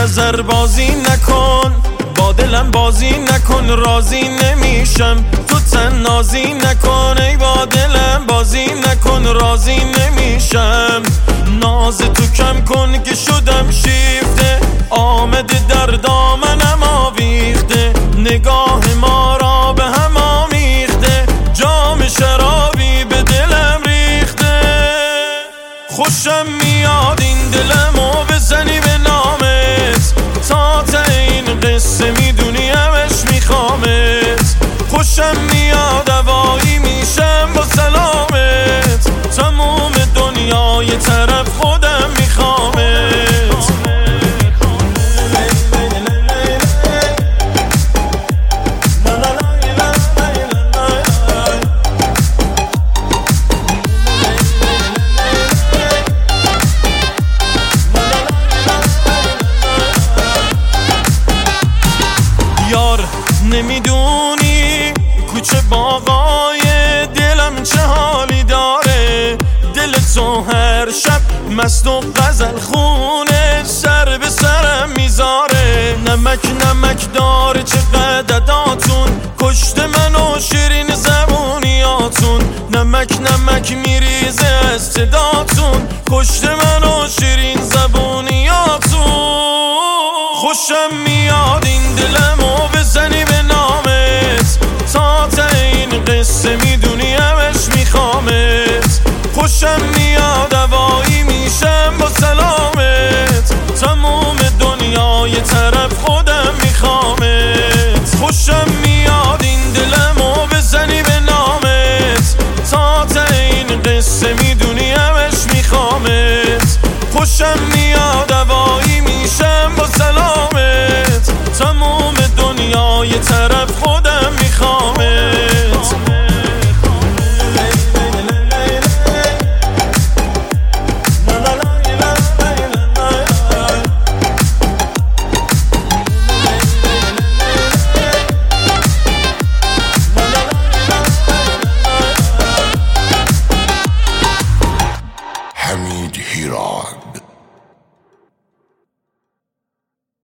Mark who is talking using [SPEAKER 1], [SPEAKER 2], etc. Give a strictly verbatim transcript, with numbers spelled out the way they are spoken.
[SPEAKER 1] نظر بازی نکن، با دلم بازی نکن، راضی نمیشم تو تنازی نکن. ای با دلم بازی نکن، راضی نمیشم. ناز تو کم کن که شدم شیفته، آمده در دامنم آویخته. نگاه ما را به هم آمیخته، جام شرابی به دلم ریخته. خوشم میاد این دلمو بزنی به نامت، تا تا این قصه میدونی همش میخوامت. خوشم میاد هوایی میشم با سلامت، تموم دنیای طرف خودم میخوامت. یار نمیدونی کوچه باغای دلم چه حالی داره، دل تو هر شب مست و غزل خونه سر به سرم میذاره. نمک نمک داره چقدر عداتون، کشته من و شیرین زبونیاتون. نمک نمک میریزه از صداتون، کشته من و شیرین زبونیاتون. خوشم میاد این دلمو بزنی به نامت، تا تا این قصه میدونی همش میخوامت. خوشم میاد هوایی میشم با سلامت، تموم دنیای طرف خودم میخوامت. خوشم میاد این دلمو بزنی به نامت، تا تا این قصه میدونی همش میخوامت. خوشم میاد